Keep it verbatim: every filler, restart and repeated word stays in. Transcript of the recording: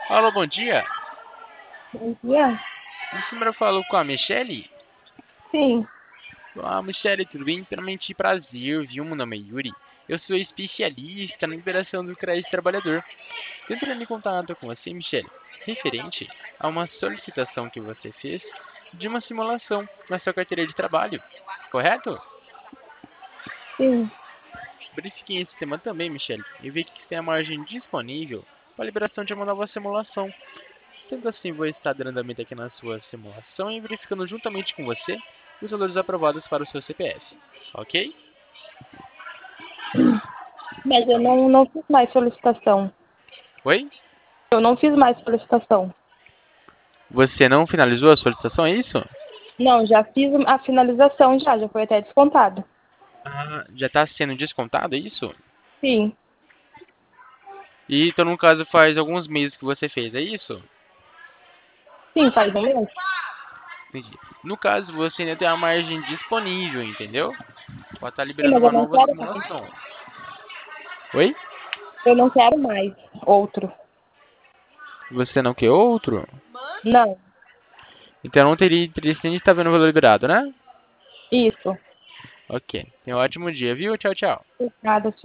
Alô, bom dia. Bom dia. Esse número falou com a Michelle? Sim, Ah, Michelle, tudo bem? Primeiramente, prazer, viu? Meu nome é Yuri. Eu sou especialista na liberação do crédito trabalhador. Tô entrando em contato com você, Michelle, referente a uma solicitação que você fez de uma simulação na sua carteira de trabalho, correto? sim. Verifiquei esse tema também, Michelle, e vi que tem a margem disponível para a liberação de uma nova simulação. Sendo assim, vou estar dando andamento aqui na sua simulação e verificando juntamente com você os valores aprovados para o seu C P F. Ok? Mas eu não, não fiz mais solicitação. Oi? Eu não fiz mais solicitação. Você não finalizou a solicitação, é isso? Não, já fiz a finalização já, já foi até descontado. Ah, já está sendo descontado, é isso? Sim, E então, no caso, faz alguns meses que você fez, é isso? sim, faz um mês. Entendi. No caso, você ainda tem a margem disponível, entendeu? Pode estar Sim, liberando mas eu uma não nova quero mais. simulação. Oi? Eu não quero mais outro. Você não quer outro? Não, Então não teria interesse em estar vendo o valor liberado, né? isso. Ok. Tenha um ótimo dia, viu? Tchau, tchau. Obrigada,